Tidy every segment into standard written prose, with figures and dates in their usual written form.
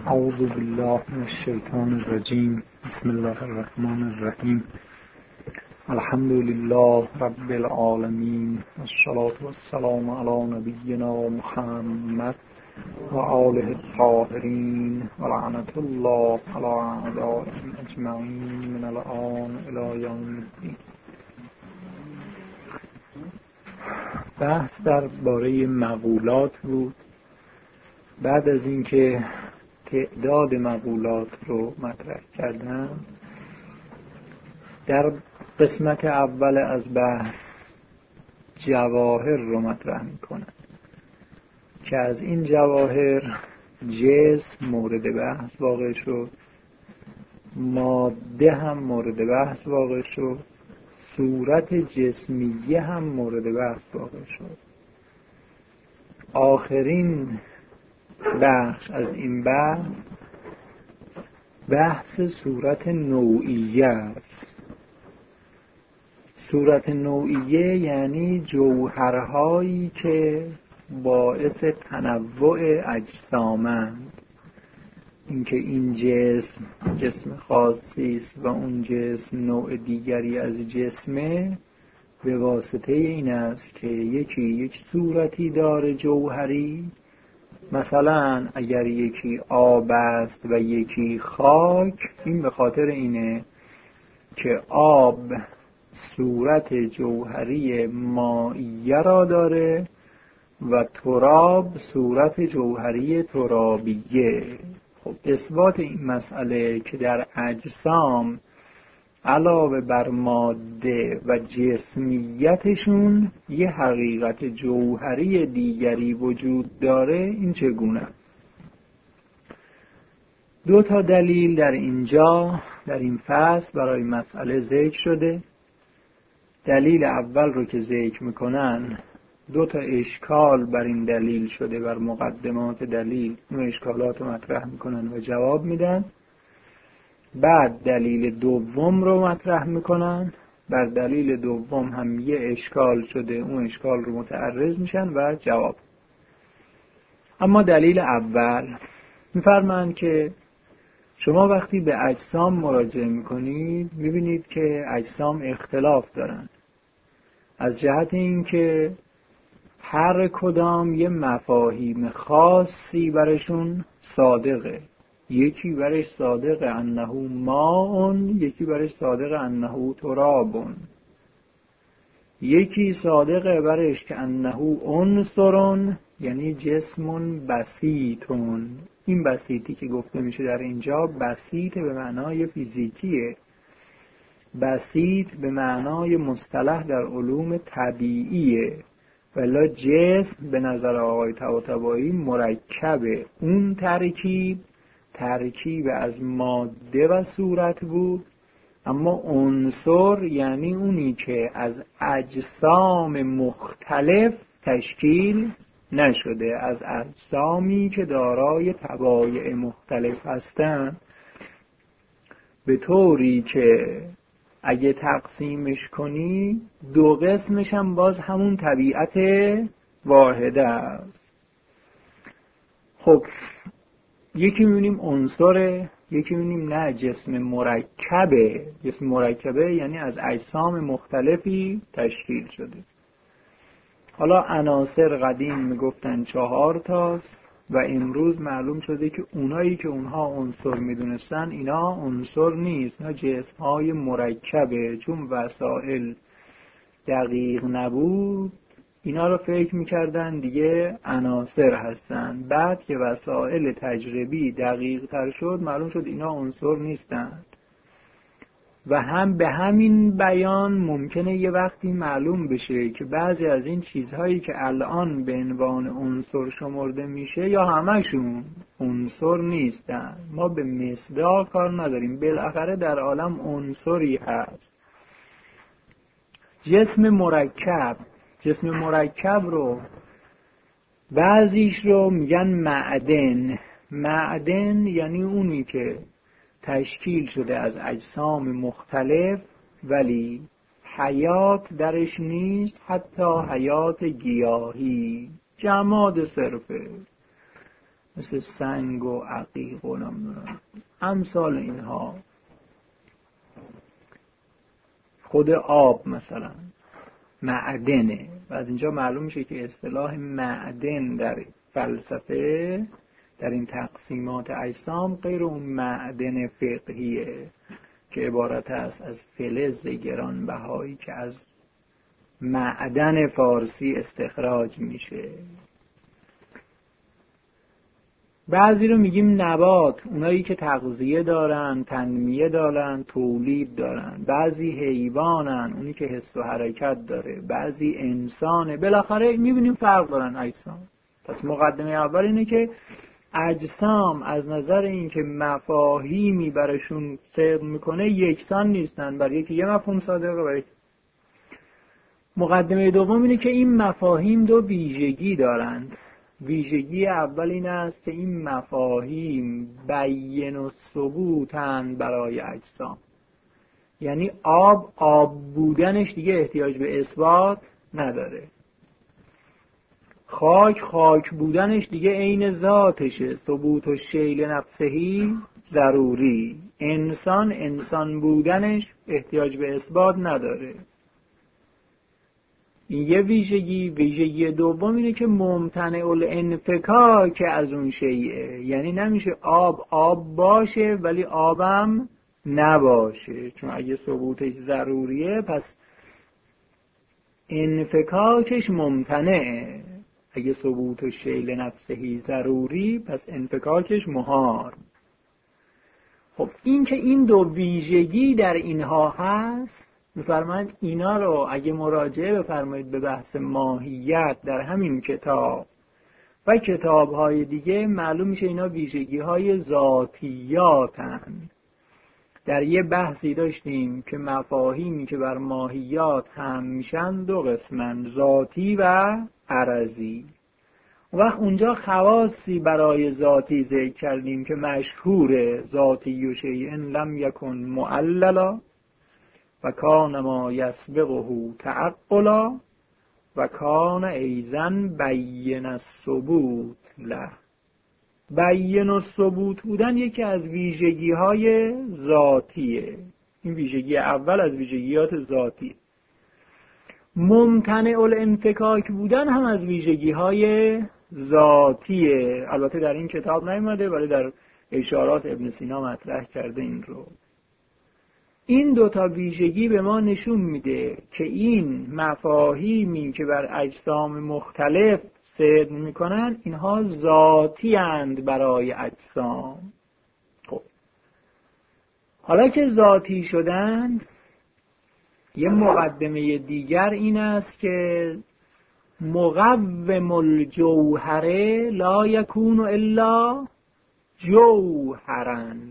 اعوذ بالله من الشیطان الرجیم. بسم الله الرحمن الرحیم. الحمد لله رب العالمین، والصلاة والسلام علی نبینا محمد و آله الطاهرین و لعنت الله علی اعدائهم اجمعین من الآن الی یوم الدین. بحث درباره مقولات بود. بعد از اینکه تعداد مقولات رو مطرح کردم، در قسمت اول از بحث جواهر رو مطرح میکنم که از این جواهر جسم مورد بحث واقع شد، ماده هم مورد بحث واقع شد، صورت جسمیه هم مورد بحث واقع شد. آخرین بخش از این بحث صورت نوعیه است. صورت نوعیه یعنی جوهرهایی که باعث تنوع اجسامند. اینکه این جسم خاصی است و اون جسم نوع دیگری از جسمه، به واسطه این است که یکی یک صورتی داره جوهری. مثلا اگر یکی آب است و یکی خاک، این به خاطر اینه که آب صورت جوهری مائیه را داره و تراب صورت جوهری ترابیه. خب اثبات این مسئله که در اجسام علاوه بر ماده و جسمیتشون یه حقیقت جوهری دیگری وجود داره، این چگونه است؟ دو تا دلیل در اینجا در این فصل برای مسئله ذکر شده. دلیل اول رو که ذکر میکنن، دو تا اشکال بر این دلیل شده، بر مقدمات دلیل اون اشکالات رو مطرح میکنن و جواب میدن. بعد دلیل دوم رو مطرح میکنن، بر دلیل دوم هم یه اشکال شده، اون اشکال رو متعرض میشن و جواب. اما دلیل اول میفرمایند که شما وقتی به اجسام مراجعه میکنید میبینید که اجسام اختلاف دارن، از جهت اینکه هر کدام یه مفاهیم خاصی برشون صادقه. یکی برش صادق انه ماء، یکی برش صادق انه تراب، یکی صادق برش که انه عنصر، یعنی جسم بسیطون. این بسیطی که گفته میشه در اینجا بسیط به معنای فیزیکیه، بسیط به معنای مصطلح در علوم طبیعیه. ولی جسم به نظر آقای طباطبایی مرکبه. اون ترکیب از ماده و صورت بود، اما عنصر یعنی اونی که از اجسام مختلف تشکیل نشده، از اجسامی که دارای طبایع مختلف هستند، به طوری که اگه تقسیمش کنی دو قسمش هم باز همون طبیعت واحده است. خب یکی می‌بینیم عنصره، یکی می‌بینیم نه جسم مرکبه. جسم مرکبه یعنی از اجسام مختلفی تشکیل شده. حالا عناصر قدیم میگفتن 4 تاست و امروز معلوم شده که اونایی که اونها عنصر میدونستن اینا عنصر نیست، اینا جسم‌های مرکبه. چون وسائل دقیق نبود اینا رو فکر میکردن دیگه عناصر هستن. بعد که وسائل تجربی دقیق تر شد معلوم شد اینا عنصر نیستن. و هم به همین بیان ممکنه یه وقتی معلوم بشه که بعضی از این چیزهایی که الان به عنوان عنصر شمرده میشه یا همشون عنصر نیستن. ما به مصداق کار نداریم، بالاخره در عالم عنصری هست. جسم مرکب رو بعضیش رو میگن معدن یعنی اونی که تشکیل شده از اجسام مختلف ولی حیات درش نیست، حتی حیات گیاهی، جماد صرفه. مثل سنگ و عقیق و امثال اینها. خود آب مثلا معدنه و از اینجا معلوم میشه که اصطلاح معدن در فلسفه در این تقسیمات اجسام غیر اون معدن فقهیه که عبارت است از فلز گرانبهایی که از معدن فارسی استخراج میشه. بعضی رو میگیم نبات، اونایی که تغذیه دارن، تنمیه دارن، تولید دارن. بعضی حیوانن، اونی که حس و حرکت داره. بعضی انسانه. بالاخره میبینیم فرق دارن اجسام. پس مقدمه اول اینه که اجسام از نظر اینکه مفاهیمی براشون صدق میکنه یکسان نیستن، برای یکی یه مفهوم صادقه، برای مقدمه دوم اینه که این مفاهیم دو ویژگی دارند. ویژگی اول این است که این مفاهیم بیان و ثبوتن برای اجسام. یعنی آب بودنش دیگه احتیاج به اثبات نداره. خاک بودنش دیگه عین ذاتشه. ثبوت و شیل نفسهی ضروری. انسان بودنش احتیاج به اثبات نداره. این یه ویژگی دوم اینه که ممتنع الانفکاک از اون شیء، یعنی نمیشه آب باشه ولی آبم نباشه، چون اگه ثبوتش ضروریه پس انفکاکش ممتنعه. اگه ثبوت و شیل نفسهی ضروری پس انفکاکش محال. خب این که این دو ویژگی در اینها هست، می‌فرمایند اینا رو اگه مراجعه بفرمایید به بحث ماهیت در همین کتاب و کتاب‌های دیگه، معلوم میشه اینا ویژگی‌های ذاتیاتن. در یه بحثی داشتیم که مفاهیمی که بر ماهیات هم میشن دو قسمن، ذاتی و عرضی. وقت اونجا خواصی برای ذاتی ذکر کردیم که مشهور ذاتی و شیء لم یکن معللا و کان ما یسبقه تعقلا و کان ایزن بین الثبوت له. بین الثبوت بودن یکی از ویژگی‌های ذاتیه. این ویژگی اول از ویژگیات ذاتی. ممتنع الانفکاک بودن هم از ویژگی‌های ذاتیه. البته در این کتاب نیامده ولی در اشارات ابن سینا مطرح کرده این رو. این دوتا ویژگی به ما نشون میده که این مفاهیمی که بر اجسام مختلف صدق میکنن اینها ذاتی اند برای اجسام. خب حالا که ذاتی شدند، یه مقدمه دیگر این است که مقوم الجوهره لا یکون الا جوهرن.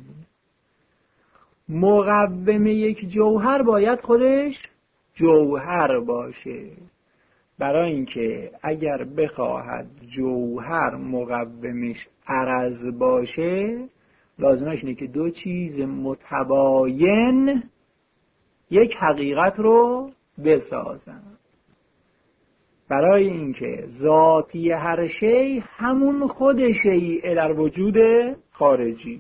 مقوم یک جوهر باید خودش جوهر باشه. برای اینکه اگر بخواهد جوهر مقومش عرض باشه، لازمش اینه که دو چیز متباین یک حقیقت رو بسازن. برای اینکه ذاتی هر شی همون خود شیء در وجود خارجی.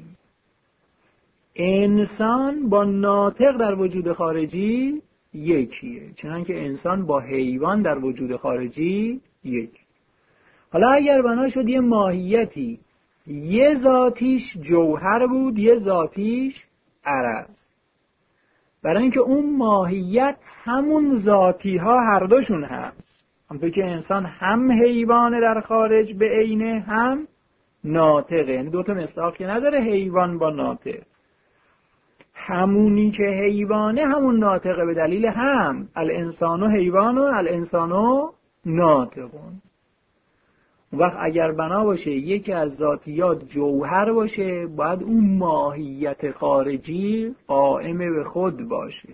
انسان با ناطق در وجود خارجی یکیه، چنانکه انسان با حیوان در وجود خارجی یکی. حالا اگر بنا شد یه ماهیتی یه ذاتیش جوهر بود یه ذاتیش عرض، برای اینکه اون ماهیت همون ذاتی ها هر دوشون هست، همونطور که انسان هم حیوان در خارج به عینه هم ناطقه، یعنی دوتا مصداق که نداره حیوان با ناطق. همونی که حیوانه همون ناطقه به دلیل هم الانسان و حیوان و الانسان و ناطقون. وقت اگر بنا باشه یکی از ذاتیات جوهر باشه، باید اون ماهیت خارجی قائم به خود باشه.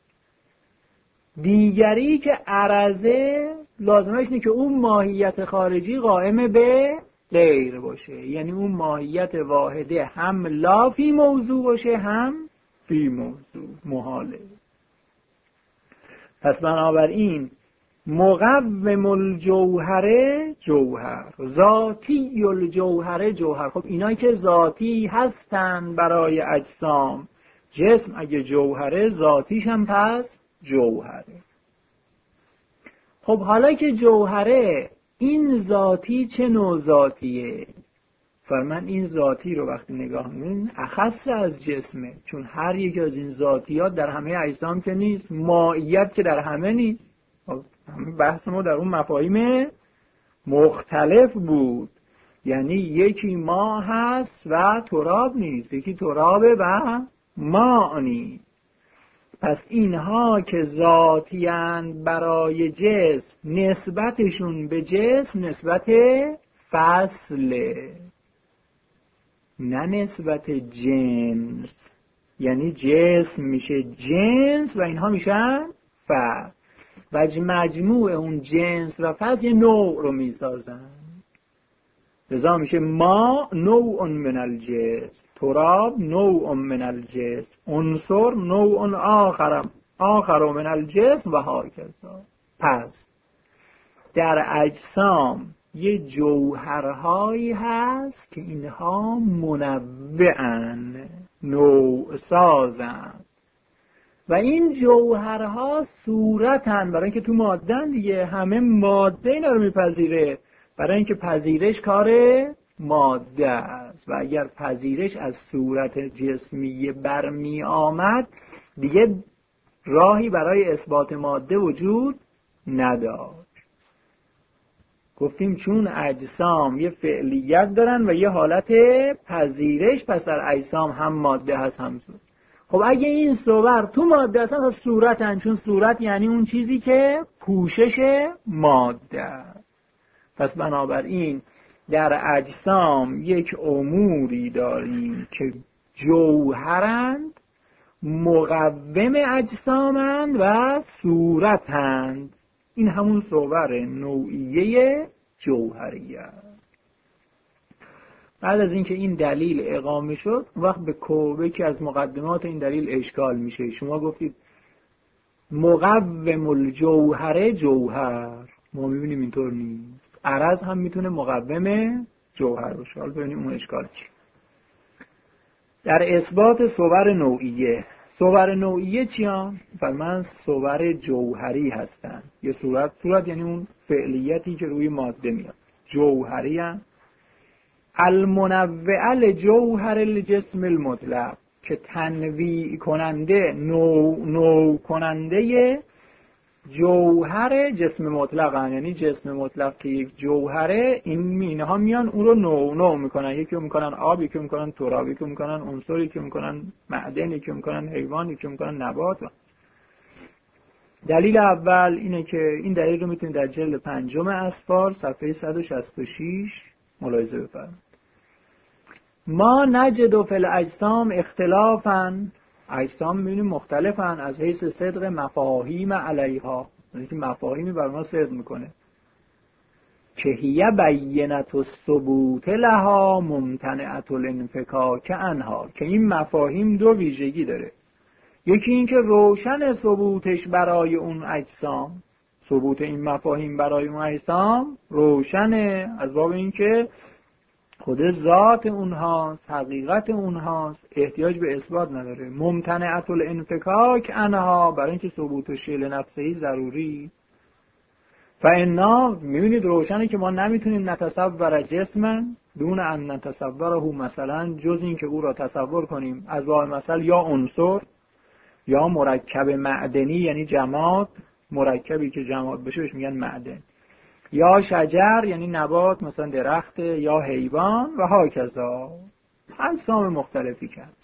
دیگری که عرضه لازمش اینه که اون ماهیت خارجی قائم به غیر باشه، یعنی اون ماهیت واحده هم لا فی موضوع باشه هم فی موضوع، محاله. پس بنابراین مقوم الجوهره جوهر، ذاتی الجوهره جوهر. خب اینایی که ذاتی هستن برای اجسام، جسم اگه جوهره ذاتیش هم پس جوهره. خب حالا که جوهره، این ذاتی چه نوع ذاتیه؟ فرمان این ذاتی رو وقتی نگاه می‌کنین اخص از جسمه، چون هر یک از این ذاتیات در همه اجسام که نیست، مائیت که در همه نیست. همه بحث ما در اون مفاهیم مختلف بود، یعنی یکی ما هست و تراب نیست، یکی ترابه و ماء نیست. پس اینها که ذاتی‌اند برای جسم، نسبتشون به جسم نسبت فصله، نه نسبت جنس. یعنی جسم میشه جنس و اینها میشن فصل، و مجموع اون جنس و فصل یه نوع رو میسازن. لذا میشه ما نوع من الجنس، تراب نوع من الجنس، عنصر نوع آخر من الجنس و هاکذا. پس در اجسام یه جوهرهایی هست که اینها منوعن، نوع سازن، و این جوهرها صورتن، برای اینکه تو مادهن دیگه، همه ماده اینا رو میپذیره، برای اینکه پذیرش کار ماده است، و اگر پذیرش از صورت جسمی برمی آمد دیگه راهی برای اثبات ماده وجود نداشت. گفتیم چون اجسام یه فعلیت دارن و یه حالت پذیرش، پس در اجسام هم ماده هست هم صورت. خب اگه این صور تو ماده هستن پس صورتن، چون صورت یعنی اون چیزی که پوشش ماده است. پس بنابراین در اجسام یک اموری داریم که جوهرند، مقوم اجسامند و صورتند. این همون صور نوعیه جوهریه. بعد از اینکه این دلیل اقامه شد، وقت به یکی از مقدمات این دلیل اشکال میشه. شما گفتید مقوم الجوهره جوهر، ما میبینیم اینطور نیست. عرض هم میتونه مقوم جوهر باشه. حالا ببینیم اون اشکال چی. در اثبات صور نوعیه، صور نوعیه چیان؟ فرمان صور جوهری هستن. یه صورت یعنی اون فعلیتی که روی ماده میاد. جوهری هم المنوع لجوهر الجسم المطلق، که تنویع کننده، نوع کننده جوهر جسم مطلق هم. یعنی جسم مطلق که یک جوهره، اینها میان اون رو نوع میکنن. یکی رو میکنن آب، یکی رو میکنن تراب، یکی رو میکنن عنصر، یکی رو میکنن معدن، یکی رو میکنن حیوان، یکی رو میکنن نبات. دلیل اول اینه که این دلیل رو میتونید در جلد 5 اسفار صفحه 166 ملاحظه بفرمایید. ما نجد فی الاجسام اختلافا، اجسام میبینیم مختلفن از حیث صدق مفاهیم علیها، یعنی که مفاهیمی بر ما صدق میکنه که هی بینت الثبوت لها ممتنعت الانفکاک عنها، که این مفاهیم دو ویژگی داره. یکی این که روشن ثبوتش برای اون اجسام، ثبوت این مفاهیم برای اون اجسام روشنه، از باب این که خود ذات اونهاست، حقیقت اونهاست، احتیاج به اثبات نداره. ممتنعت الانفکاک عنها، برای اینکه ثبوت و شیل نفسهی ضروری. فانا میبینید روشنه که ما نمیتونیم نتصور جسمن دون ان نتصوره، مثلا جز این که او را تصور کنیم از باب مثلا یا عنصر یا مرکب معدنی، یعنی جماد، مرکبی که جماد بشه بهش میگن معدن، یا شجر یعنی نبات مثلا درخت، یا حیوان و هاکذا، اجسام مختلفی کرد.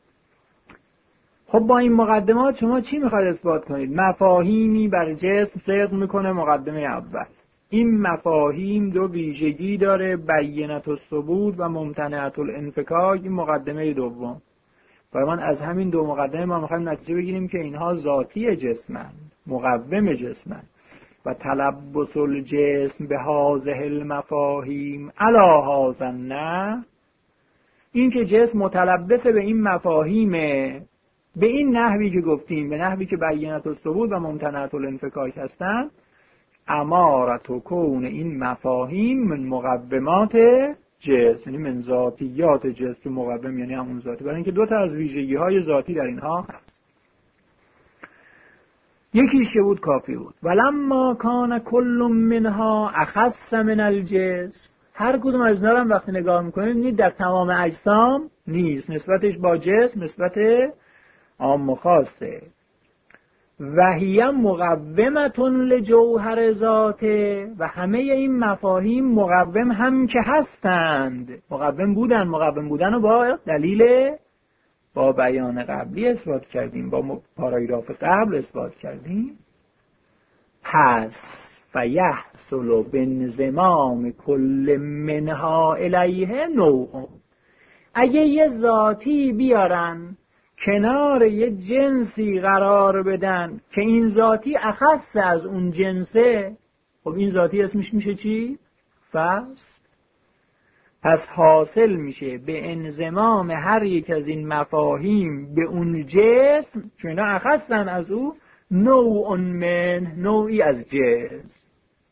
خب با این مقدمات شما چی میخواید اثبات کنید؟ مفاهیمی بر جسم صدق میکنه. مقدمه اول، این مفاهیم دو ویژگی داره، بینت الثبوت و ممتنعت الانفکاک. این مقدمه دوم. برای من از همین دو مقدمه ما میخوایم نتیجه بگیریم که اینها ذاتی جسمن، مقوم جسمن. و تلبس الجسم به هذه المفاهیم علی هذا النحو، این که جسم متلبس به این مفاهیمه به این نحوی که گفتیم، به نحوی که بینت الثبوت و ممتنعت الانفکاک هستن، امارت و کون این مفاهیم من مقومات جسم، یعنی من ذاتیات جسم. مقوم یعنی همون ذاتی، برای اینکه دو تا از ویژگی های ذاتی در اینها هست. یکیش بود کافی بود. ولما کان کل منها اخص من الجسم، هر کدوم از اینا رو وقتی نگاه میکنید می‌بینید در تمام اجسام نیست، نسبتش با جسم نسبت عام و خاصه. و هی مقومتون لجوهر ذاته، و همه این مفاهیم مقوم هم که هستند، مقوم بودن و با دلیل با بیان قبلی اثبات کردیم، با پاراگراف قبل اثبات کردیم. پس فیحصل بانضمام کل منها الیه نوع، اگه یه ذاتی بیارن کنار یه جنسی قرار بدن که این ذاتی اخص از اون جنسه، خب این ذاتی اسمش میشه چی؟ فصل. پس حاصل میشه به انضمام هر یک از این مفاهیم به اون جسم، چون اینا اخصن از او، نوع من، نوعی از جسم.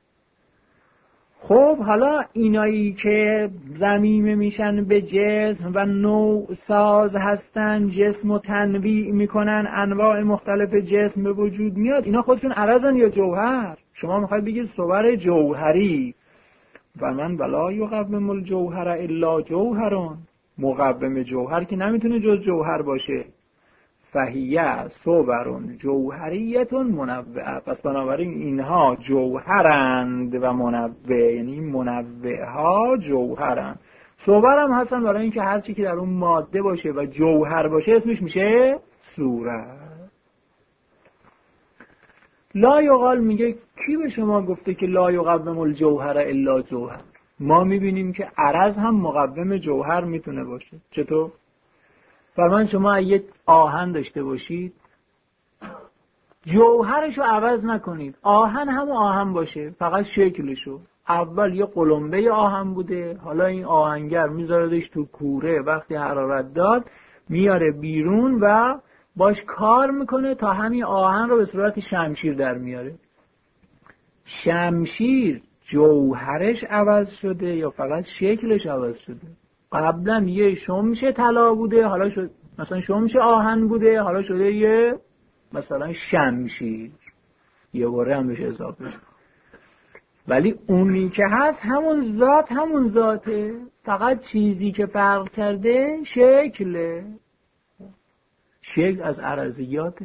خب حالا اینایی که ضمیمه میشن به جسم و نوع ساز هستن، جسم و تنویع میکنن، انواع مختلف جسم به وجود میاد، اینا خودشون عرضن یا جوهر؟ شما میخواید بگید صور جوهری، و من ولا یقوم الجوهر الا جوهرون، مقوم جوهر که نمیتونه جز جوهر باشه. فهیه صورون جوهریتون منوعه، پس بنابراین اینها جوهرند و منوع، یعنی منوع ها جوهرند. صور هم هستن برای اینکه هر چی که در اون ماده باشه و جوهر باشه اسمش میشه صورت. لا یقال میگه کی به شما گفته که لا یقوم الجوهر الا جوهر؟ ما میبینیم که عرض هم مقوم جوهر میتونه باشه. چطور؟ فرمان شما اگه آهن داشته باشید، جوهرشو عوض نکنید، آهن هم آهن باشه، فقط شکلشو. اول یه قلمبه آهن بوده، حالا این آهنگر میذاردش تو کوره، وقتی حرارت داد میاره بیرون و باش کار میکنه تا همین آهن رو به صورت شمشیر در میاره. شمشیر جوهرش عوض شده یا فقط شکلش عوض شده؟ قبلا یه شمش طلا بوده، حالا شد مثلا شمش آهن بوده، حالا شده یه مثلا شمشیر، یه باره هم بهش اضافه شد. ولی اونی که هست همون ذاته، فقط چیزی که فرق کرده شکله. شکل از عرضیاته،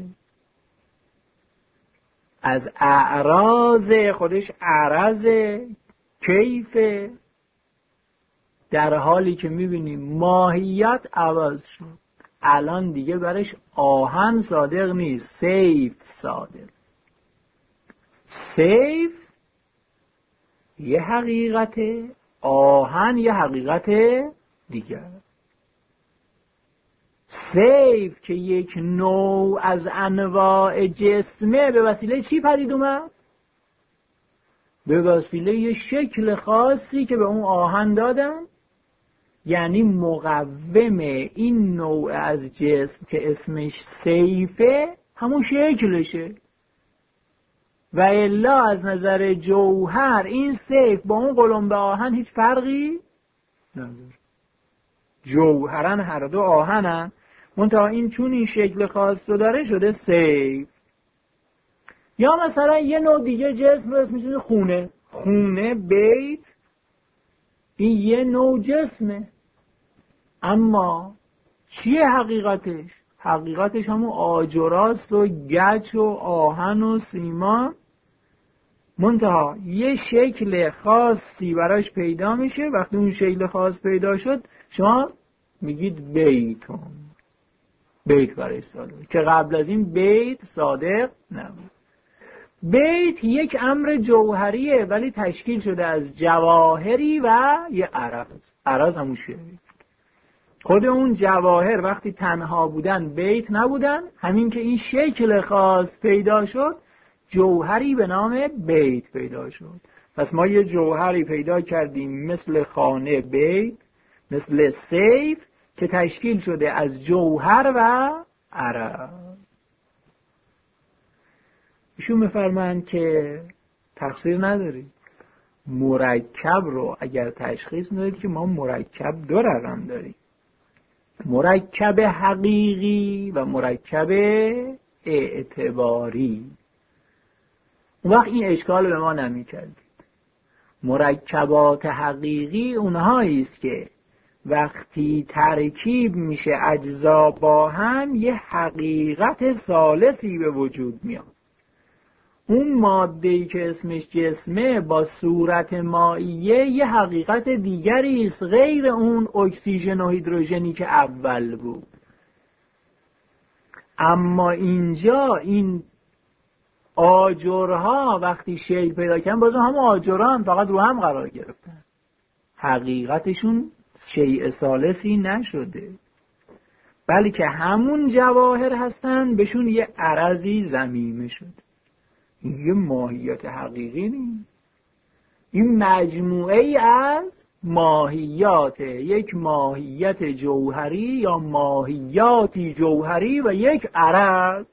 از اعراض خودش، عرض کیفه، در حالی که میبینیم ماهیت عوض شد. الان دیگه برش آهن صادق نیست، سیف صادق. سیف یه حقیقته، آهن یه حقیقت دیگر. سیف که یک نوع از انواع جسمه، به وسیله چی پدید اومد؟ به وسیله یه شکل خاصی که به اون آهن دادن. یعنی مقوم این نوع از جسم که اسمش سیفه همون شکلشه، و الا از نظر جوهر این سیف با اون قلمبه آهن هیچ فرقی نداره. جوهرن هر دو آهنن، منتها این چون این شکل خاص رو داره شده سیف. یا مثلا یه نوع دیگه جسم رو اسمش خونه، بیت، این یه نوع جسمه، اما چیه حقیقتش؟ حقیقتش همون آجراست و گچ و آهن و سیمان، منتها یه شکل خاصی براش پیدا میشه. وقتی اون شکل خاص پیدا شد شما میگید بیتون، بیت برای صادق، که قبل از این بیت صادق نبود. بیت یک امر جوهریه ولی تشکیل شده از جواهری و یه عرض همون شعری. خود اون جواهر وقتی تنها بودن بیت نبودن، همین که این شکل خاص پیدا شد جوهری به نام بیت پیدا شد. پس ما یه جوهری پیدا کردیم مثل خانه بیت، مثل سیف، که تشکیل شده از جوهر و عرض. ایشون می‌فرمایند که تقصیر نداری. مرکب رو اگر تشخیص میدید که ما مرکب دو رقم داریم، مرکب حقیقی و مرکب اعتباری. اون وقت این اشکال به ما نمی‌کردید. مرکبات حقیقی اونهایی است که وقتی ترکیب میشه اجزا با هم یه حقیقت ثالثی به وجود میاد. اون ماده‌ای که اسمش جسمه با صورت مائیه یه حقیقت دیگری است غیر اون اکسیژن و هیدروژنی که اول بود. اما اینجا این آجرها وقتی شکل پیدا کردن بازم هم آجران فقط رو هم قرار گرفتن، حقیقتشون شیء ثالثی نشده، بلکه همون جواهر هستن، بهشون یه عرضی ضمیمه شده. این یه ماهیت حقیقی نیست، این مجموعه ای از ماهیات، یک ماهیت جوهری یا ماهیاتی جوهری و یک عرض.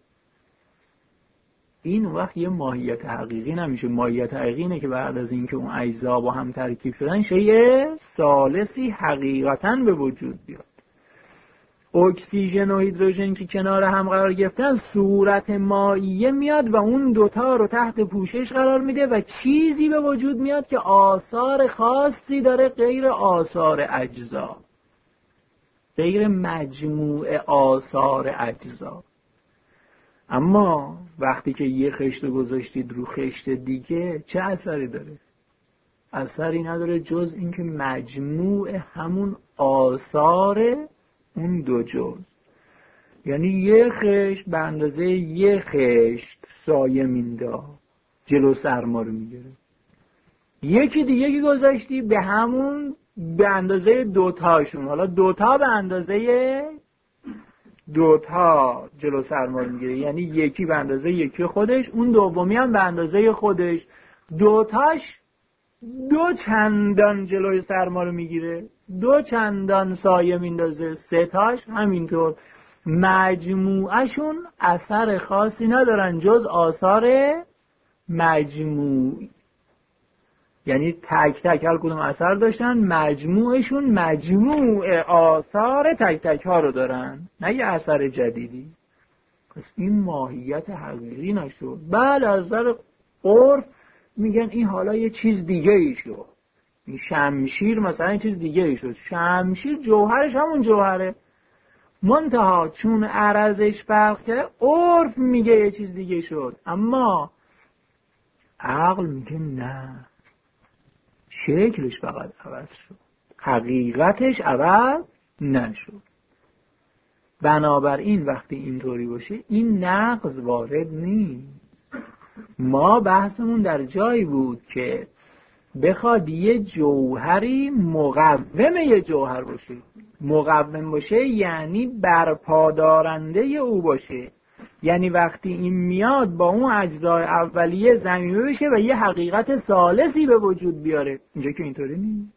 این وقت یه ماهیت حقیقی نمیشه. ماهیت حقیقی اینه که بعد از اینکه اون اجزا با هم ترکیب شدن شیء ثالثی حقیقتاً به وجود بیاد. اکسیژن و هیدروژن که کنار هم قرار گرفتن صورت مائیه میاد و اون دوتا رو تحت پوشش قرار میده و چیزی به وجود میاد که آثار خاصی داره غیر آثار اجزا، غیر مجموع آثار اجزا. اما وقتی که یه خشت گذاشتید رو خشت دیگه چه اثری داره؟ اثری نداره جز اینکه مجموع همون آثار اون دو جز، یعنی یه خشت به اندازه یه خشت سایه مینداخت، جلو سرما رو میگیره. یکی دیگه که گذاشتی به همون به اندازه دوتاشون، حالا دوتا به اندازه دوتا جلو سرما رو میگیره، یعنی یکی به اندازه یکی خودش، اون دومی هم به اندازه خودش، دوتاش دو چندان جلوی سرما رو میگیره، دو چندان سایه میندازه، سه تاش همینطور. مجموعشون اثر خاصی ندارن جز آثار مجموع، یعنی تک تک هر کدوم اثر داشتن، مجموعشون مجموع آثار تک تک ها رو دارن، نه یه اثر جدیدی. پس این ماهیت حقیقی نشد. بله از نظر عرف میگن این حالا یه چیز دیگه ای شد، این شمشیر مثلا یه چیز دیگه ای شد. شمشیر جوهرش همون جوهره، منتها چون عرضش فرق کرده عرف میگه یه چیز دیگه شد، اما عقل میگه نه، شکلش فقط عوض شد، حقیقتش عوض نشد. بنابراین وقتی اینطوری باشه این نقض وارد نیست. ما بحثمون در جایی بود که بخواد یه جوهری مقوم یه جوهر باشه. مقوم باشه یعنی برپادارنده او باشه، یعنی وقتی این میاد با اون اجزای اولیه ضمیمه بشه و یه حقیقت ثالثی به وجود بیاره. اینجا که اینطوری نیست.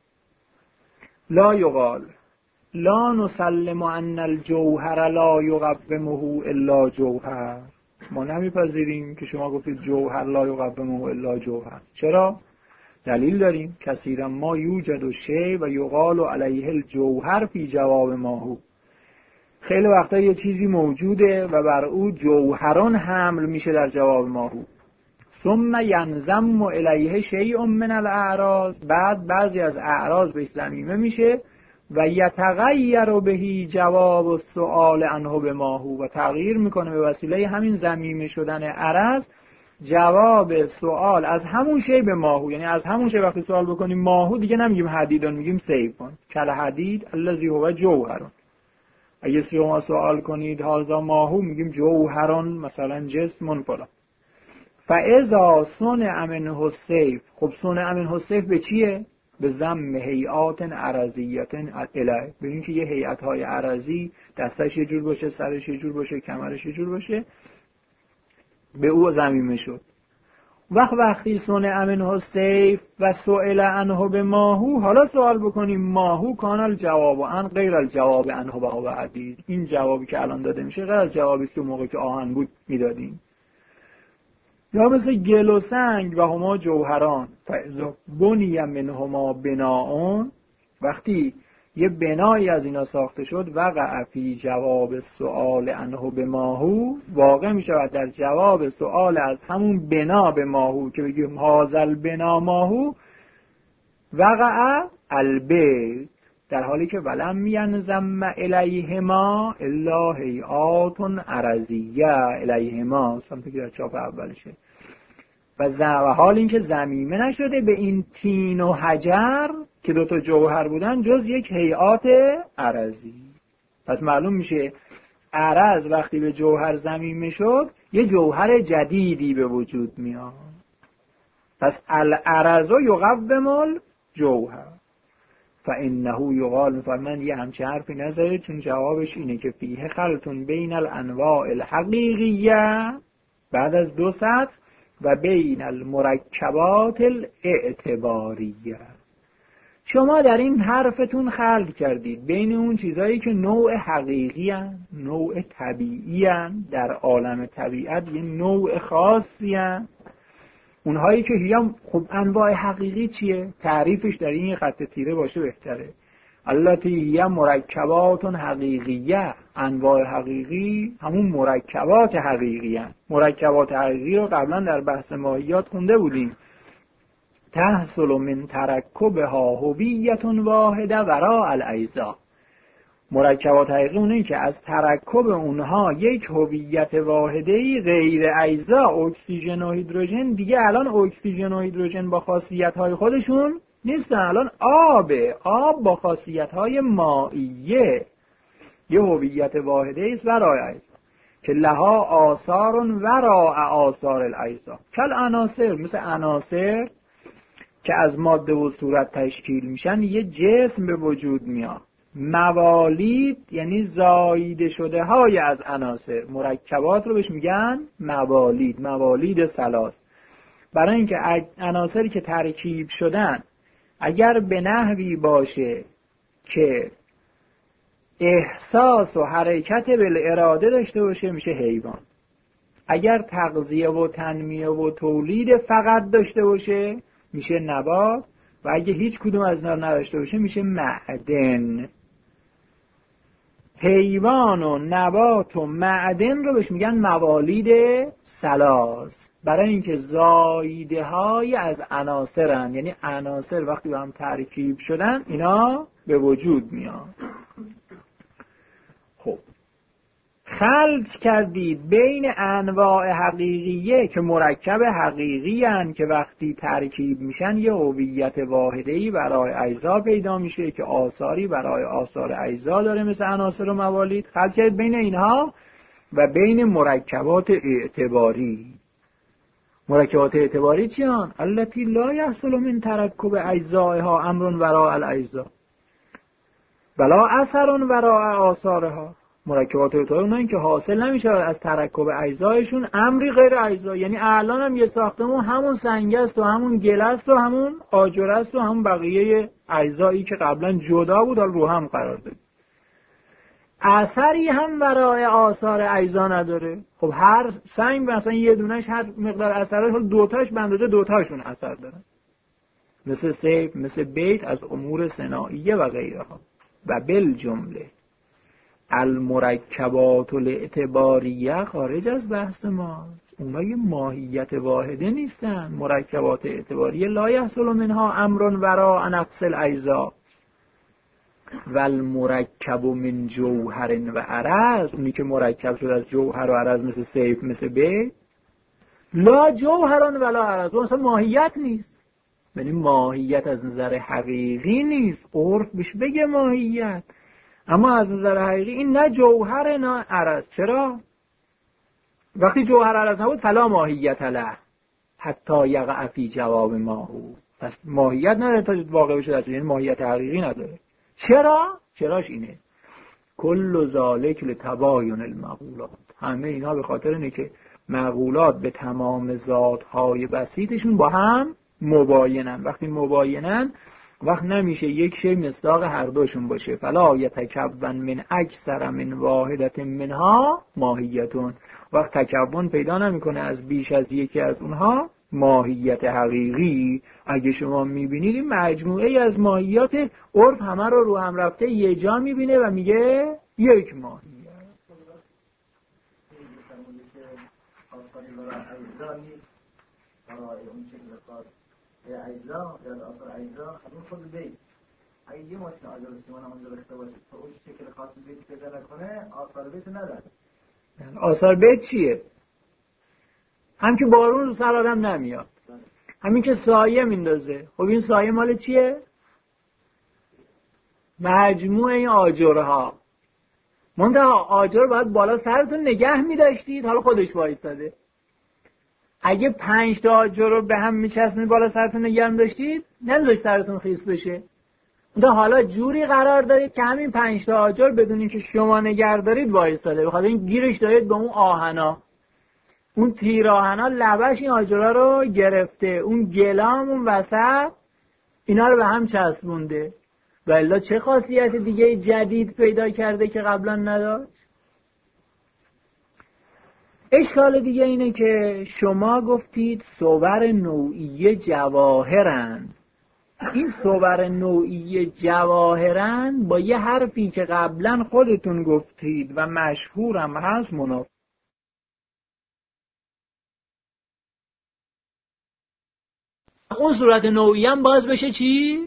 لا یقال لا نسلم ان الجوهر لا یقومه الا جوهر. ما نمیپذیریم که شما گفتید جوهر لا یقومه الا جوهر. چرا؟ دلیل داریم. کثیرا ما یوجد و شی و یقال علیه الجوهر فی جواب ماهو. خیلی وقتا یه چیزی موجوده و بر او جوهران حمل میشه در جواب ماهو. ثم ینضم الیه شیء من الاعراض، بعد بعضی از اعراض بهش ضمیمه میشه و یتغیر بهی جواب السؤال عنه بماهو، و تغییر میکنه به وسیله همین ضمیمه شدن عرض جواب سوال از همون شی به ماهو. یعنی از همون شی وقتی سوال بکنیم ماهو دیگه نمیگیم حدیدون، میگیم سیفون. کل حدید الذی هو جوهرون. اگه شما سوال کنید هازا ماهو میگیم جوهرون مثلا جسم فلان. فاذا صنع منه السیف. خب صنع منه السیف به چیه؟ به ضم هیئات عرضیه الیه، به اینکه یه هیئت‌های عرضی دستش یه جور باشه، سرش یه جور باشه، کمرش یه جور باشه، به او ضمیمه شد. وقتی صنع منه السیف و سئل عنه به ماهو، حالا سوال بکنیم ماهو کان الجواب عن غیر الجواب عنه و عدید. این جوابی که الان داده میشه غیر از جوابی است که موقعی که آهن بود میدادیم. یا مثل گل و سنگ و هما جوهران فاذا بنی منهما بناء، وقتی یه بنایی از اینا ساخته شد وقع فی جواب سؤال عنه به ماهو، واقع می شود در جواب سؤال از همون بنا به ماهو که بگیم هازل بنا ماهو، وقع البیت، در حالی که ولم ینضم الیهما الا هیئات عرضیه الیهما، سمتی که در چاپ اولشه، و حال اینکه ضمیمه نشده به این تین و حجر که دوتا جوهر بودن جز یک هیئات عرضی. پس معلوم میشه عرض وقتی به جوهر ضمیمه شد یه جوهر جدیدی به وجود میاد. پس العرض یقوم الجوهر فانه یقال، فرمان یه همچه حرفی نذارید چون جوابش اینه که فیه خلط بین الانواع الحقیقیه بعد از 2 سطر و بین المرکبات الاعتباریه. شما در این حرفتون خلط کردید بین اون چیزایی که نوع حقیقی هن، نوع طبیعی هن، در عالم طبیعت یه نوع خاصی هن، اونهایی که خب انواع حقیقی چیه؟ تعریفش در این خط تیره باشه بهتره. اللاتی هی مرکبات حقیقیه، انواع حقیقی همون مرکبات حقیقی هن. مرکبات حقیقی رو قبلا در بحث ماهیات خونده بودیم. تحصل من ترکبها هویت واحده وراء الاجزاء. مرکبات حقیقی اونه که از ترکب اونها یک هویت واحده‌ای غیر اجزا، اکسیژن و هیدروژن دیگه الان اکسیژن و هیدروژن با خاصیت‌های خودشون نیستن، الان آب با خاصیت‌های مائیه، یه هویت واحده‌ای است ورای اجزا که لها آثار وراء آثار الاجزا، کل عناصر، مثل عناصر که از ماده و صورت تشکیل میشن یه جسم به وجود میاد. موالید یعنی زاییده شده های از عناصر، مرکبات رو بهش میگن موالید، موالید ثلاث. برای اینکه عناصری که ترکیب شدن اگر به نحوی باشه که احساس و حرکت بالاراده داشته باشه میشه حیوان. اگر تغذیه و تنمیه و تولید فقط داشته باشه میشه نبات، و اگه هیچ کدوم از اینا نداشته باشه میشه معدن. حیوان و نبات و معدن رو بهش میگن موالید ثلاث، برای اینکه زاییده های از عناصرن، یعنی عناصر وقتی با هم ترکیب شدن اینا به وجود میان. خب خلط کردید بین انواع حقیقیه که مرکب حقیقی هن که وقتی ترکیب میشن یه هویت واحده‌ای برای اجزا پیدا میشه که آثاری برای آثار اجزا داره مثل عناصر و موالید. خلط کردید بین اینها و بین مرکبات اعتباری. مرکبات اعتباری چی هن؟ التي لا يحصل من ترکب اجزائها امر وراء الاجزا ولا اثر وراء آثارها. مرکبات اعتباری اونایی که حاصل نمیشه از ترکب اجزایشون امری غیر اجزا، یعنی الان هم یه ساختمون همون سنگ است و همون گل است و همون آجر است و همون بقیه اجزایی که قبلا جدا بود رو هم قرار داد. اثری هم برای آثار اجزا نداره. خب هر سنگ مثلا یه دونش هر مقدار اثرش، حالا دوتاش به اندازه دوتاشون اثر دارن، مثل سیف، مثل بیت از امور صناعیه و غیرها. و بالجمله المرکبات الاعتباریه خارج از بحث ماست. اونها یه ماهیت واحده نیستن. مرکبات اعتباریه لا یحصل منها امر وراء نقص الاجزا و المرکب من جوهر و عرض، اونی که مرکب شد از جوهر و عرض مثل سیف مثل بیت، لا جوهران ولا عرض، اصلا ماهیت نیست. یعنی ماهیت از نظر حقیقی نیست، عرف بهش بگه ماهیت، اما از نظر حقیقی این نه جوهر نه عرض. چرا؟ وقتی جوهر عرض نبود فلا ماهیت له حتی یقع فی جواب ماهو، پس ماهیت نداره تا واقع بشه، یعنی ماهیت حقیقی نداره. چرا؟ چراش اینه کل ذالک لتباین المقولات، همه اینها به خاطر اینه که مقولات به تمام ذاتهای بسیطشون با هم مباینن. وقتی مباینن وقت نمیشه یک شی مصداق هر دوشون باشه. فلا یتکون من اکثر من واحدت منها ماهیتون. وقت تکون پیدا نمیکنه از بیش از یکی از اونها ماهیت حقیقی. اگه شما میبینید این مجموعه ای از ماهیات عرف همه رو هم رفته یه جا میبینه و میگه یک ماهیت. اجزا در آثار اجزا همون خود بیت اگه یه ماشین آجر سیمان اونجا رخته باشه تو اون شکل خاص بیت پیدا نکنه آثار بیت نداره. آثار بیت چیه؟ هم که بارون رو سر آدم نمیاد، همین که سایه میندازه. خب این سایه مال چیه؟ مجموع این آجرها. منتها آجر باید بالا سرتون نگه میداشتید، حالا خودش وایساده. اگه 5 تا آجر رو به هم میچسبونید بالا سرتون نگه میداشتید نمیذاشت سرتون خیس بشه. منتها حالا جوری قرار دارید که همین 5 تا آجر بدون اینکه شما نگه دارید وایساده. بخاطر این گیرش دارید به اون آهنا، اون تیر آهنا لبش این آجرها رو گرفته، اون گلام اون وسط اینا رو به هم چسبونده. و الا چه خاصیت دیگه جدید پیدا کرده که قبلا نداشت؟ اشکال دیگه اینه که شما گفتید صور نوعی جواهرن. این صور نوعی جواهرن با یه حرفی که قبلا خودتون گفتید و مشهورم هست منافق. اون صورت نوعی هم باز بشه چی؟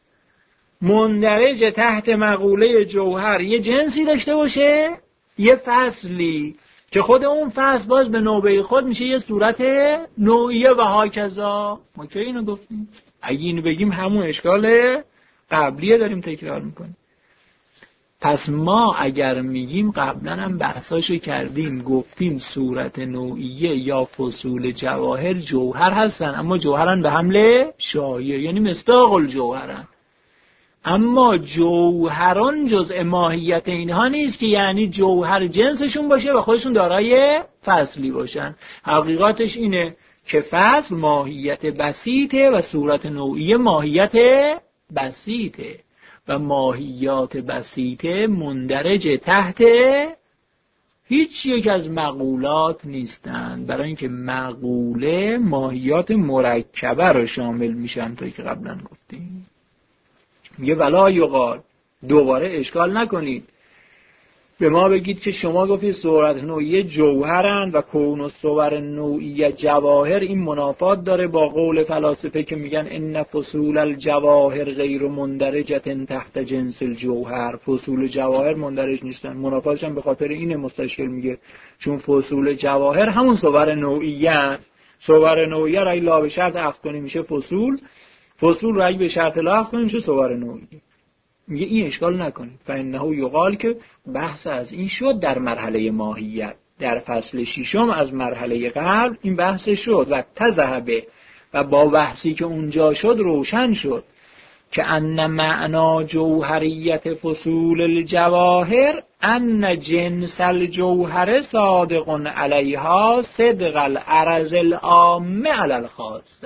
مندرج تحت مقوله جوهر، یه جنسی داشته باشه، یه فصلی که خود اون فصل باز به نوبه خود میشه یه صورت نوعیه و هاکذا. ما که اینو گفتیم. اگه اینو بگیم همون اشکال قبلیه داریم تکرار میکنیم. پس ما اگر میگیم قبلا هم بحثاشو کردیم، گفتیم صورت نوعیه یا فصول جواهر جوهر هستن، اما جوهرن به حمله شایع، یعنی مصداق الجوهرن. اما جوهران جزء ماهیت اینها نیست که یعنی جوهر جنسشون باشه و خودشون دارای فصلی باشن. حقیقتش اینه که فصل ماهیت بسیطه و صورت نوعیه ماهیت بسیطه و ماهیات بسیطه مندرج تحت هیچ یک از مقولات نیستن، برای اینکه مقوله ماهیات مرکبه رو شامل میشن تا که قبلا گفتیم. میگه ولا یقال، دوباره اشکال نکنید به ما بگید که شما گفتید صورت نوعی جوهرن و کون و صور نوعی جواهر. این منافات داره با قول فلاسفه که میگن ان فصول الجواهر غیر مندرجه تحت جنس الجوهر. فصول جواهر مندرج نیستن. منافاتش هم به خاطر اینه مستشکل میگه چون فصول جواهر همون صور نوعیه. صور نوعیه را لا به شرط عقد کنی میشه فصول، فصول را به شرط لا عقد کنی میشه صور نوعیه. میگه این اشکال نکنید. فانه یقال که بحث از این شد در مرحله ماهیت. در فصل ششم از مرحله قبل این بحث شد و تذهبه و با بحثی که اونجا شد روشن شد که ان معنا جوهریت فصول الجواهر ان جنس الجوهر صادق علیها صدق العرض العام علی الخاصه.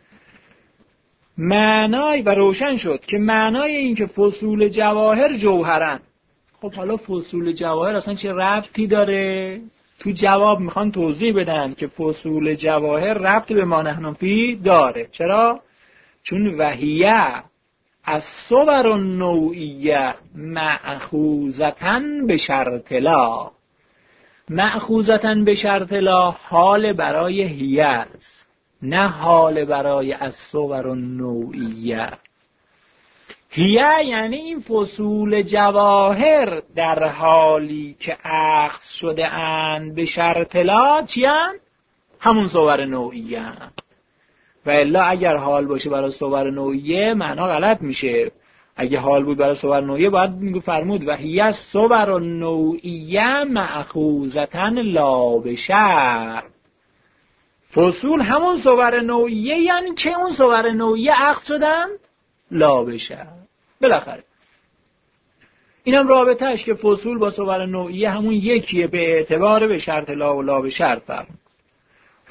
معنای و روشن شد که معنای این که فصول جواهر جوهرن. خب حالا فصول جواهر اصلا چه ربطی داره؟ تو جواب میخوان توضیح بدن که فصول جواهر ربط به ما نحن فی داره. چرا؟ چون وحیه از صور النوعیه مأخوذتن به شرط لا. مأخوذتن به شرط لا حال برای هیه است، نه حال برای الصور النوعیه. هیه یعنی این فصول جواهر در حالی که اخذ شده اند به شرط لا چیان؟ همون صور نوعیه. و الا اگر حال باشه برای صور نوعیه معنا غلط میشه. اگه حال بود برای صور نوعیه باید میگو فرمود و هیه صور نوعیه مأخوذتن لا به شرط. فصول همون صور نوعیه یعنی که اون صور نوعیه اخذ شدن لا بشه. بالاخره اینم رابطهش که فصول با صور نوعیه همون یکیه به اعتبار به شرط لا و لا به شرط فرق.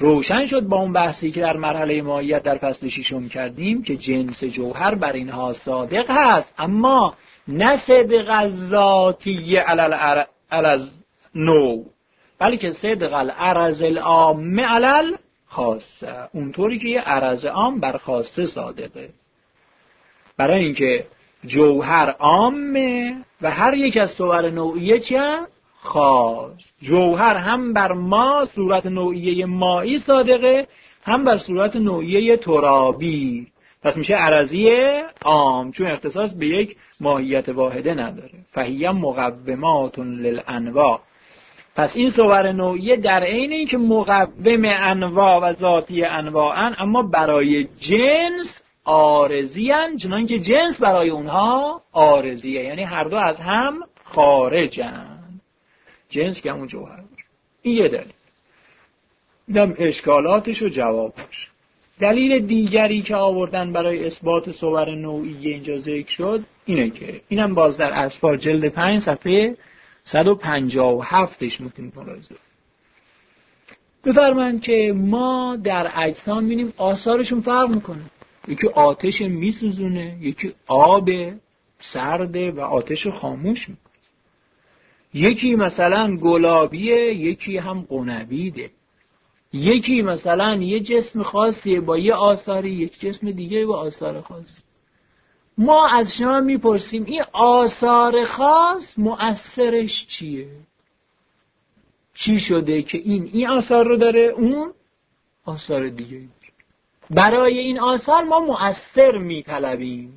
روشن شد با اون بحثی که در مرحله ماهیت در فصل 6 کردیم که جنس جوهر بر اینها صادق هست، اما نه صدق ذاتی علی نوع، بلکه صدق العرض العام علی خاصه، اونطوری که یه عرض عام بر خاصه صادقه. برای اینکه جوهر عامه و هر یک از صور نوعیه چیه؟ خاص. جوهر هم بر ما صورت نوعیه مایی صادقه، هم بر صورت نوعیه ترابی، پس میشه عرضی عام، چون اختصاص به یک ماهیت واحده نداره. فهیه مقومات للانواع. پس این صور نوعیه در عین این که مقوم انواع و ذاتی انواعن، اما برای جنس عارضی هن، چنان که جنس برای اونها عارضیه، یعنی هر دو از هم خارجن. جنس که همون جوهر باشه. این یه دلیل. اینم اشکالاتش و جوابش. دلیل دیگری که آوردن برای اثبات صور نوعیه اینجا ذکر شد اینه که اینم باز در اصفار جلد 5 صفحه 157ش متن ملاحظه. بفرمایند که ما در اجسام بینیم آثارشون فرق میکنه. یکی آتش میسوزونه، یکی آب سرده و آتش خاموش میکنه. یکی مثلا گلابیه، یکی هم قنبیده. یکی مثلا یه جسم خاصیه با یه آثاری، یک جسم دیگه با آثار خاص. ما از شما میپرسیم این آثار خاص مؤثرش چیه؟ چی شده که این آثار رو داره، اون آثار دیگه؟ برای این آثار ما مؤثر میطلبیم.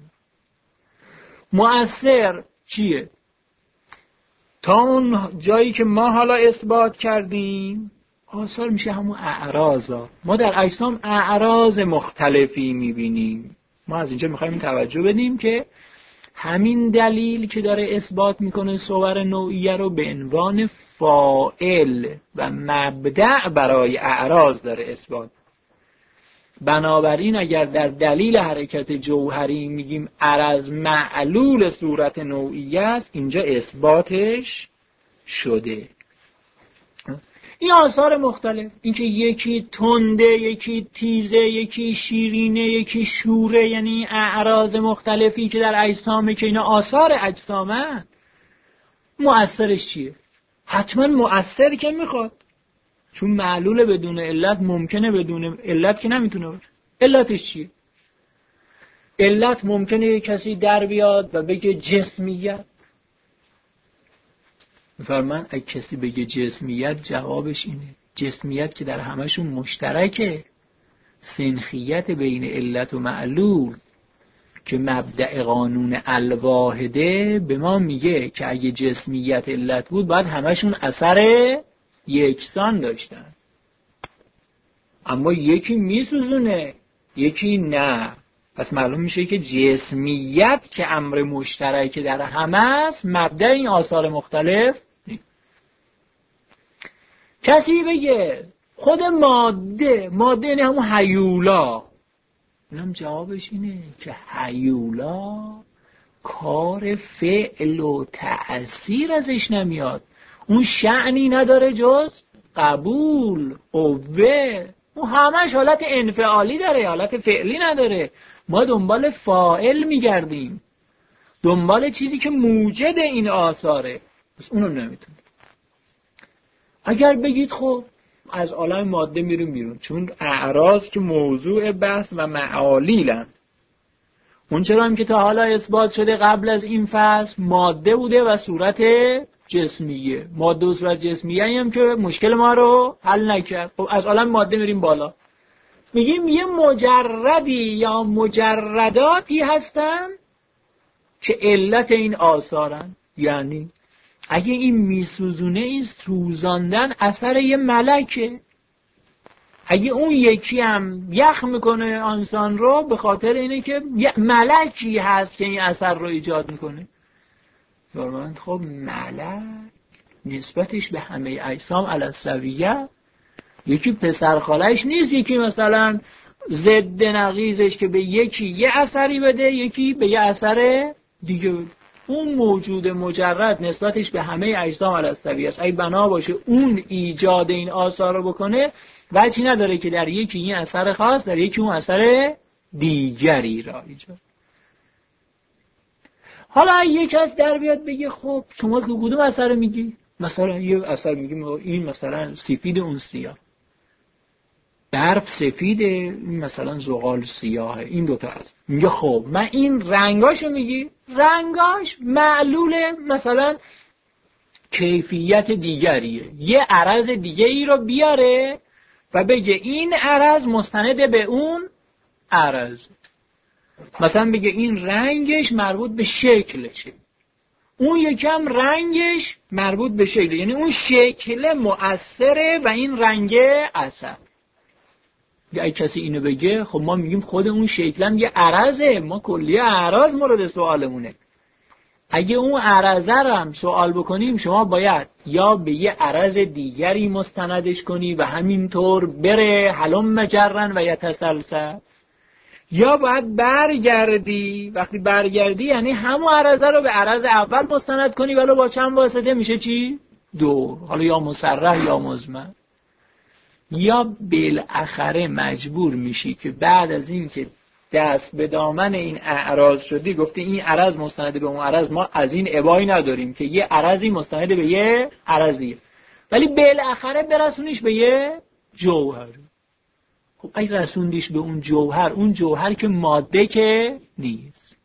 مؤثر چیه؟ تا اون جایی که ما حالا اثبات کردیم آثار میشه همون اعراضا. ما در اجسام اعراض مختلفی میبینیم. ما از اینجا میخوایم توجه بدیم که همین دلیل که داره اثبات میکنه صور نوعیه رو به عنوان فاعل و مبدأ برای اعراض داره اثبات. بنابراین اگر در دلیل حرکت جوهری میگیم عرض معلول صورت نوعیه است، اینجا اثباتش شده. این آثار مختلف، اینکه یکی تنده، یکی تیزه، یکی شیرینه، یکی شوره، یعنی اعراض مختلفی که در اجسامه که اینا آثار اجسامه، مؤثرش چیه؟ حتما مؤثر که میخواد، چون معلول بدون علت ممکنه بدون علت که نمیتونه باشه. علتش چیه؟ علت ممکنه کسی در بیاد و بگه جسمیت. میفرمان اگه کسی بگه جسمیت، جوابش اینه جسمیت که در همشون مشترکه. سنخیت بین علت و معلول که مبدأ قانون الواحده به ما میگه که اگه جسمیت علت بود باید همشون اثر یکسان داشتن، اما یکی میسوزونه یکی نه. پس معلوم میشه که جسمیت که امر مشترک در همه است، مبدأ این آثار مختلف نیست. کسی بگه خود ماده یعنی همون هیولا، اینم جوابش اینه که هیولا کار فعل و تأثیر ازش نمیاد، اون شأنی نداره جز قبول، قوه، اون همش حالت انفعالی داره، حالت فعلی نداره. ما دنبال فاعل میگردیم، دنبال چیزی که موجد این آثاره، بس اونو نمیتونه. اگر بگید خب از عالم ماده میریم بیرون، چون اعراض که موضوع بحث و معالیلن، اون چرا هم که تا حالا اثبات شده قبل از این فصل ماده بوده و صورت جسمیه، ماده و صورت جسمیه هم که مشکل ما رو حل نکرد. خب از عالم ماده میریم بالا، میگیم یه مجردی یا مجرداتی هستن که علت این آثارن. یعنی اگه این میسوزونه، این سوزاندن اثر یه ملکه. اگه اون یکی هم یخ میکنه انسان رو، به خاطر اینه که یه ملکی هست که این اثر رو ایجاد میکنه. فرمایند خب ملک نسبتش به همه اجسام علی السویه، یکی پسرخالش نیست، یکی مثلا ضد نقیضش که به یکی یه اثری بده، یکی به یه اثر دیگه بده. اون موجود مجرد نسبتش به همه اجسام الطبیعی است. اگه بنا باشه اون ایجاد این آثار رو بکنه، وجهی نداره که در یکی این اثر خاص، در یکی اون اثر دیگری را ایجاد. حالا یک کس در بیاد بگه خب شما کدوم اثر میگی؟ مثلا یه اثر میگیم این مثلا سفید اون سیاه، برف سفیده، این مثلا زغال سیاهه، این دوتا هست. میگه خب من این رنگاشو میگی؟ رنگاش معلول مثلا کیفیت دیگریه، یه عرض دیگه ای رو بیاره و بگه این عرض مستند به اون عرض. مثلا بگه این رنگش مربوط به شکلشه، اون یکم رنگش مربوط به شکل، یعنی اون شکل مؤثره و این رنگ اثر. اگه کسی اینو بگه خب ما میگیم خود اون شکلم یه عرضه، ما کلیه اعراض مورد سوالمونه. اگه اون عرضه رو هم سوال بکنیم شما باید یا به یه عرض دیگری مستندش کنی و همینطور بره هلم مجرن و یتسلسل، یا باید برگردی. وقتی برگردی یعنی همون عرضه رو به عرض اول مستند کنی ولو با چند واسطه، میشه چی؟ دور. حالا یا مصرح یا مضمر. یا بالاخره مجبور میشی که بعد از این که دست به دامن این اعراض شدی، گفتی این عرض مستند به اون عرض، ما از این ابایی نداریم که یه عرضی مستند به یه عرض دیگه، ولی بالاخره برسونیش به یه جوهر. خب اگه رسوندیش به اون جوهر که ماده که نیست،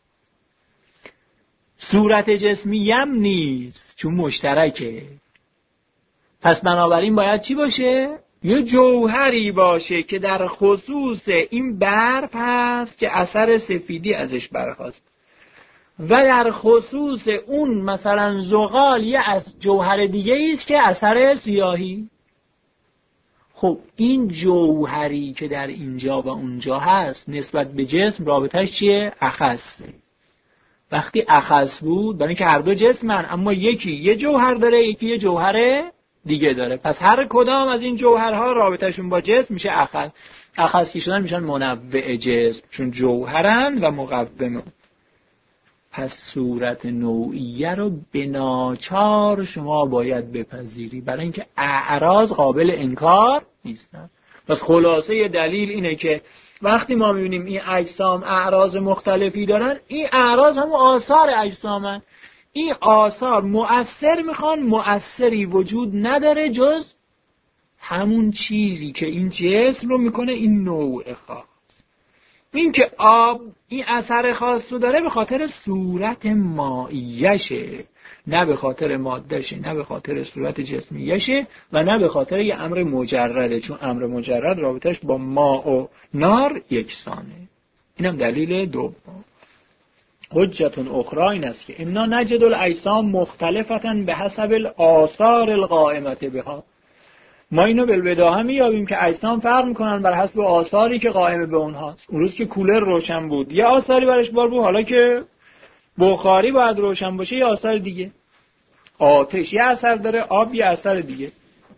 صورت جسمی هم نیست چون مشترکه، پس بنابراین باید چی باشه؟ یه جوهری باشه که در خصوص این برف هست که اثر سفیدی ازش برخاست و در خصوص اون مثلا زغال یه از جوهر دیگه ایست که اثر سیاهی. خب این جوهری که در اینجا و اونجا هست نسبت به جسم رابطهش چیه؟ اخصه. وقتی اخص بود برای اینکه هر دو جسمن، اما یکی یه جوهر داره یکی یه جوهر دیگه داره، پس هر کدام از این جوهرها رابطهشون با جسم میشه اخص. اخصی شدن میشن منوع جسم چون جوهرن و مقومه. پس صورت نوعیه رو به ناچار شما باید بپذیری برای اینکه اعراض قابل انکار نیستن. پس خلاصه دلیل اینه که وقتی ما میبینیم این اجسام اعراض مختلفی دارن، این اعراض هم آثار اجسامن. این آثار مؤثر میخوان، مؤثری وجود نداره جز همون چیزی که این جسم رو میکنه این نوع خاص. این که آب این اثر خاص رو داره به خاطر صورت مائیشه، نه به خاطر مادهشه، نه به خاطر صورت جسمیشه و نه به خاطر یه امر مجرده، چون امر مجرد رابطش با ماء و نار یکسانه. اینم دلیل دوم. حجت اخرى این است که انا نجد الاجسام مختلفتا به حسب الاثار القائمه بها. ما اینو بالبداهه میابیم که اجسام فرق میکنن بر حسب آثاری که قائم به اونهاست. اون روز که کولر روشن بود یه آثاری برش بار بود، حالا که بخاری باید روشن باشه یه آثار دیگه. آتش یه اثر داره، آب یه اثر دیگه.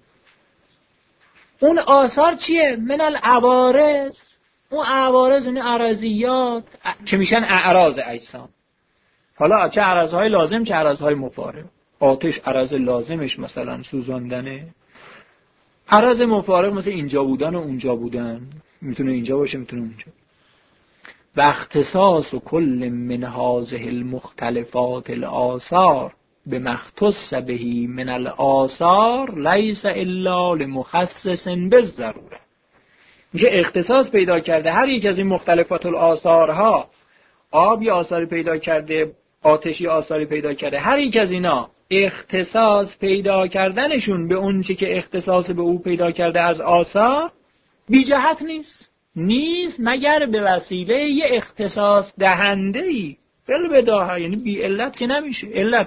اون آثار چیه؟ من العوارض. اون عوارض اون عرضیات که میشن اعراض اجسام. حالا چه عرضهای لازم چه عرضهای مفارق. آتش عرض لازمش مثلا سوزاندنه، عرض مفارق مثل اینجا بودن و اونجا بودن، میتونه اینجا باشه میتونه اونجا. و اختصاص و کل من هذه المختلفات الاثار بما اختص به من الاثار لیس الا لمخصص بالضروره. میگه اختصاص پیدا کرده هر یک از این مختلفات الاثارها، آب یه آثاری پیدا کرده، آتشی آثاری پیدا کرده، هر یک از اینا اختصاص پیدا کردنشون به اون چی که اختصاص به او پیدا کرده از آثار بی جهت نیست مگر به وسیله یه اختصاص دهنده‌ای. بالبداهه یعنی بی علت که نمیشه، علت.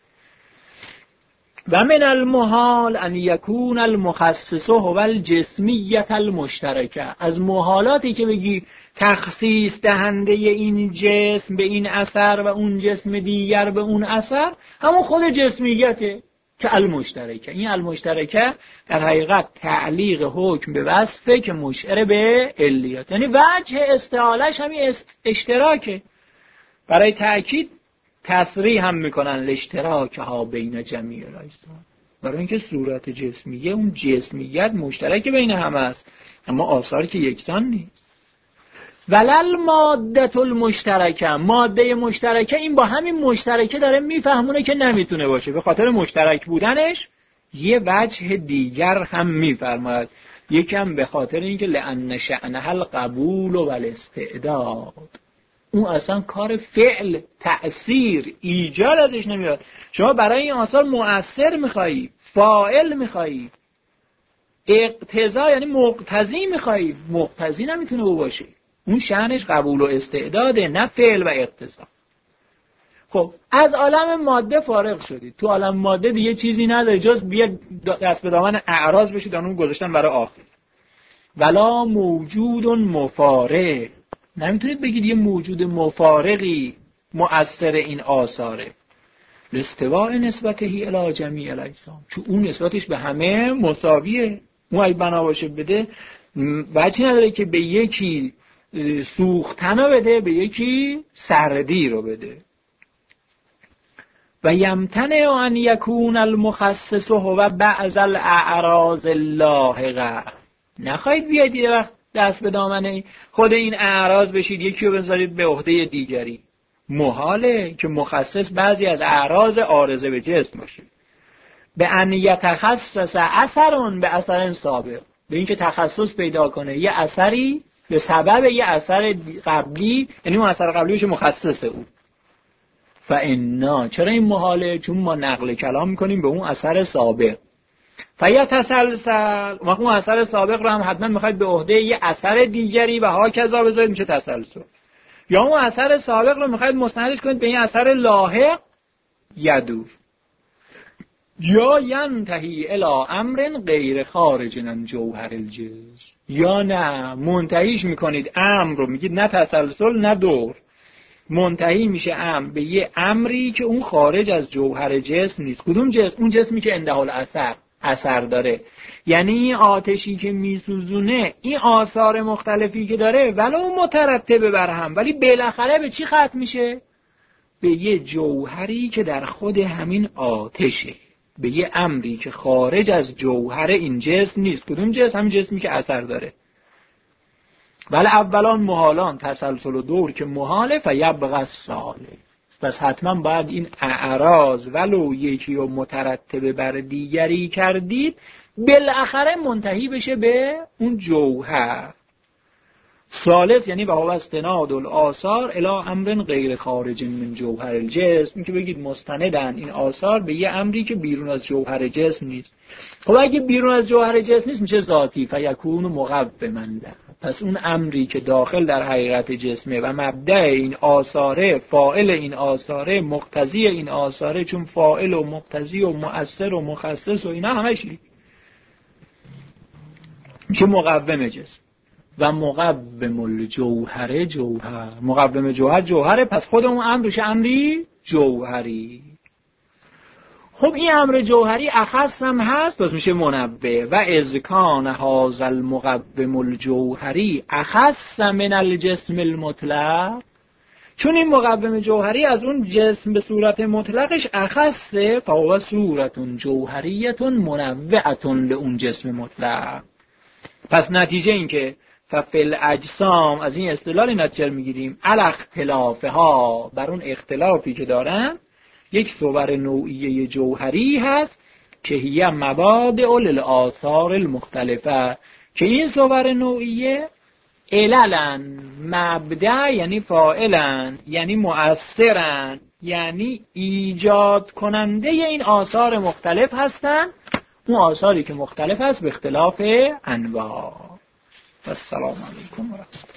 و من المحال ان یکون المخصص هو الجسمیت المشترکه. از محالاتی که بگی تخصیص دهنده این جسم به این اثر و اون جسم دیگر به اون اثر همون خود جسمیته که المشترکه. این المشترکه در حقیقت تعلیق حکم به وصفه که مشعر به علیت، یعنی وجه استعالش همین اشتراکه. برای تأکید تصریح هم میکنن الاشتراک ها بین جمیع الاجسام، برای اینکه صورت جسمیه اون جسمیت مشترک بین همه است، اما آثار که یکسان نیست. ولل ماده المشترکه، ماده مشترکه این با همین مشترکه داره میفهمونه که نمیتونه باشه، به خاطر مشترک بودنش یه وجه دیگر هم میفرماید، یکم به خاطر اینکه لأن شأنها القبول و الاستعداد، اون اصلا کار فعل تأثیر ایجاد ازش نمیاد. شما برای این آثار مؤثر میخوایی، فاعل میخوایی، اقتضا یعنی مقتضی میخوایی، مقتضی نمیتونه او باشه، اون شأنش قبول و استعداده، نه فعل و اقتضا. خب از عالم ماده فارغ شدید، تو عالم ماده دیگه چیزی نداره جز بیا دست به دامن اعراض بشید، اون گذاشتن برای آخر. ولا موجود مفارق، نمیتونید بگید یه موجود مفارقی مؤثر این آثاره. لاستواء نسبته الی جمیع الاجسام، چون اون نسبتش به همه مساویه، اون اگه بنا باشه بده وجهی نداره که به یکی سوختن رو بده به یکی سردی رو بده. و یمتنع ان یکون المخصص هو بعض الاعراض اللاحقه، نخواهید بیاید یه وقت دست به دامن خود این اعراض بشید یکی رو بذارید به عهده دیگری. محاله که مخصص بعضی از اعراض عارضه به جسم باشه. به ان یتخصص اثرون به اثر سابق، به اینکه تخصص پیدا کنه یه اثری به سبب یه اثر قبلی، یعنی اون اثر قبلیش مخصصه او. فانا، چرا این محاله؟ چون ما نقل کلام میکنیم به اون اثر سابق. فیتسلسل، و اون اثر سابق رو هم حتما میخواید به عهده یه اثر دیگری و هاکذا بذارید، میشه تسلسل. یا اون اثر سابق رو میخواید مستندش کنید به این اثر لاحق یدور. یا ینتهی الی امر غیر خارج عن جوهر الجسم، یا نه منتهیش میکنید امر رو میگید نه تسلسل نه دور، منتهی میشه امر به یه امری که اون خارج از جوهر جسم نیست. کدوم جسم؟ اون جسمی که اندهال اثر داره، یعنی این آتشی که میسوزونه این آثار مختلفی که داره ولو مترتبه بر هم، ولی بالاخره به چی ختم میشه؟ به یه جوهری که در خود همین آتشه، به یه امری که خارج از جوهر این جسم نیست. کدوم جسم؟ همین جسمی که اثر داره. ولی اولان محالان، تسلسل و دور که محاله، فیبقى الصالح، پس حتما باید این اعراض ولو یکی و مترتبه بر دیگری کردید بالاخره منتهی بشه به اون جوهر. ثالث یعنی به هو استناد الاثار الی امر غیر خارج من جوهر الجسم، این که بگید مستندن این آثار به یه امری که بیرون از جوهر جسم نیست. خب اگه بیرون از جوهر جسم نیست میشه ذاتی، فیکون مقوما له، پس اون امری که داخل در حقیقت جسمه و مبدأ این آثاره، فاعل این آثاره، مقتضی این آثاره، چون فاعل و مقتضی و مؤثر و مخصص و اینا همش میشه مقوم جسم. و مقوم الجوهر جوهر، مقوم جوهر جوهره، پس خود اون امر بشه امری جوهری. خب این امر جوهری اخص هم هست، پس میشه منبه. و اذ کان هذا المقوم الجوهری اخص من الجسم المطلق، چون این مقوم جوهری از اون جسم به صورت مطلقش اخصه، فهو صورت جوهریه منوعه لأون جسم مطلق. پس نتیجه این که ففل اجسام، از این اصطلاح نتیجه میگیریم علی اختلافها، بر اون اختلافی که دارن، یک صور نوعیه جوهری هست که هی مبادئ للآثار المختلفه، که این صور نوعیه عللن، مبدأ یعنی فاعلن، یعنی مؤثرن، یعنی ایجاد کننده این آثار مختلف هستن، اون آثاری که مختلف هست به اختلاف انواع. السلام علیکم و رحمت الله.